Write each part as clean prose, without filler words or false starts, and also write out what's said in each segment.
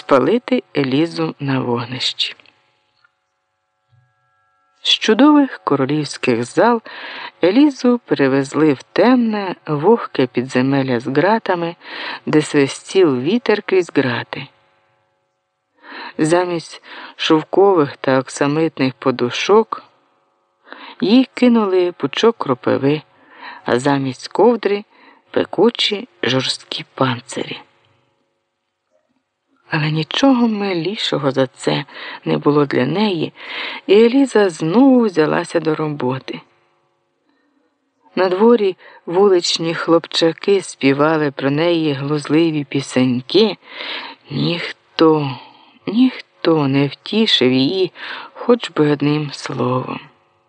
спалити Елізу на вогнищі. З чудових королівських зал Елізу перевезли в темне, вогке підземелля з ґратами, де свистів вітер крізь ґрати. Замість шовкових та оксамитних подушок їй кинули пучок кропиви, а замість ковдри – пекучі жорсткі панцирі. Але нічого милішого за це не було для неї, і Еліза знову взялася до роботи. На дворі вуличні хлопчаки співали про неї глузливі пісеньки. Ніхто не втішив її хоч би одним словом.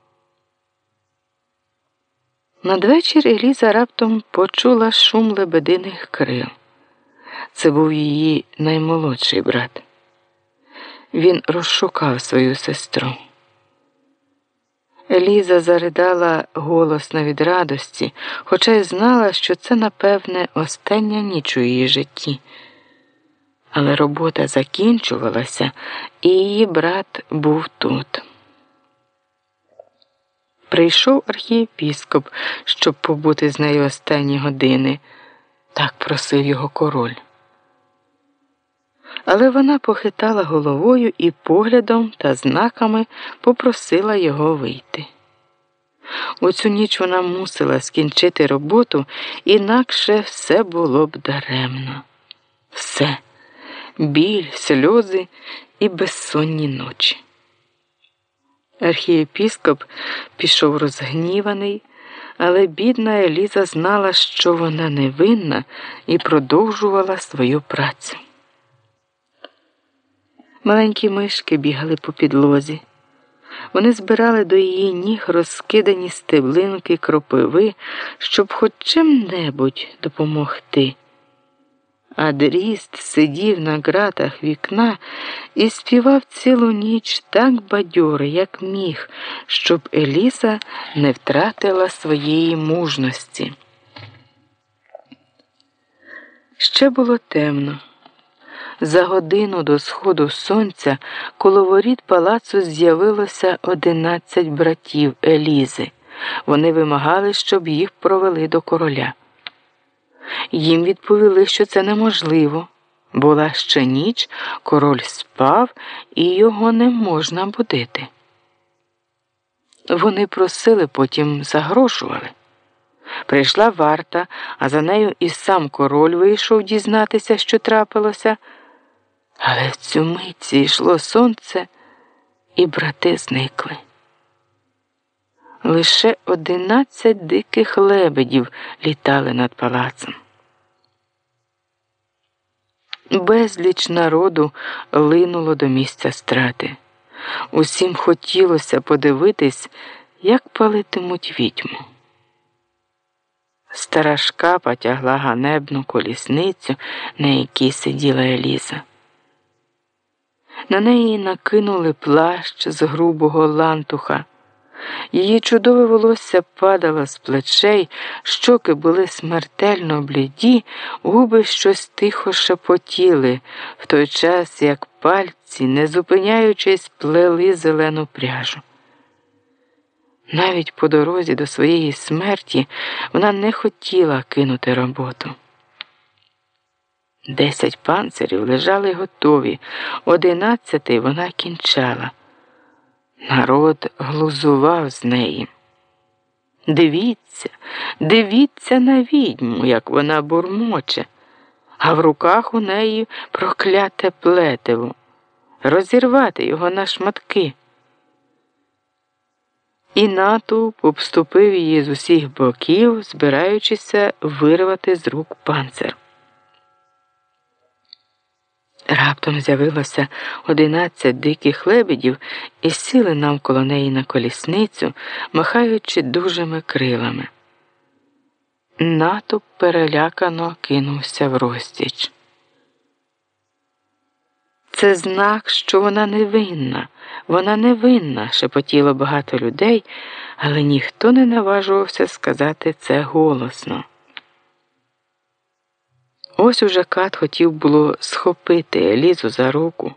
Надвечір Еліза раптом почула шум лебединих крил. Це був її наймолодший брат. Він розшукав свою сестру. Еліза заридала голосно від радості, хоча й знала, що це, напевне, остання ніч у її житті. Але робота закінчувалася, і її брат був тут. Прийшов архієпіскоп, щоб побути з нею останні години. Так просив його король. Але вона похитала головою і поглядом та знаками попросила його вийти. У цю ніч вона мусила скінчити роботу, інакше все було б даремно. Все. Біль, сльози і безсонні ночі. Архієпіскоп пішов розгніваний, але бідна Еліза знала, що вона невинна, і продовжувала свою працю. Маленькі мишки бігали по підлозі. Вони збирали до її ніг розкидані стеблинки кропиви, щоб хоч чим-небудь допомогти. А дрізд сидів на ґратах вікна і співав цілу ніч так бадьоро, як міг, щоб Еліза не втратила своєї мужності. Ще було темно. За годину до сходу сонця коло воріт палацу з'явилося 11 братів Елізи. Вони вимагали, щоб їх провели до короля. Їм відповіли, що це неможливо. Була ще ніч, король спав, і його не можна будити. Вони просили, потім загрошували. Прийшла варта, а за нею і сам король вийшов дізнатися, що трапилося. Але в цю мить зійшло сонце, і брати зникли. Лише 11 диких лебедів літали над палацем. Безліч народу линуло до місця страти. Усім хотілося подивитись, як палитимуть відьму. Стара шкапа тягла ганебну колісницю, на якій сиділа Еліза. На неї накинули плащ з грубого лантуха. Її чудове волосся падало з плечей, щоки були смертельно бліді, губи щось тихо шепотіли, в той час, як пальці, не зупиняючись, плели зелену пряжу. Навіть по дорозі до своєї смерті вона не хотіла кинути роботу. 10 панцирів лежали готові, 11-й вона кінчала. Народ глузував з неї. Дивіться на відьму, як вона бурмоче, а в руках у неї прокляте плетиво. Розірвати його на шматки. І натовп обступив її з усіх боків, збираючися вирвати з рук панцир. Раптом з'явилося 11 диких лебедів і сіли навколо неї на колісницю, махаючи дужими крилами. Натовп перелякано кинувся врозтіч. «Це знак, що вона невинна», – шепотіло багато людей, але ніхто не наважувався сказати це голосно. Ось уже Кат хотів було схопити Елізу за руку,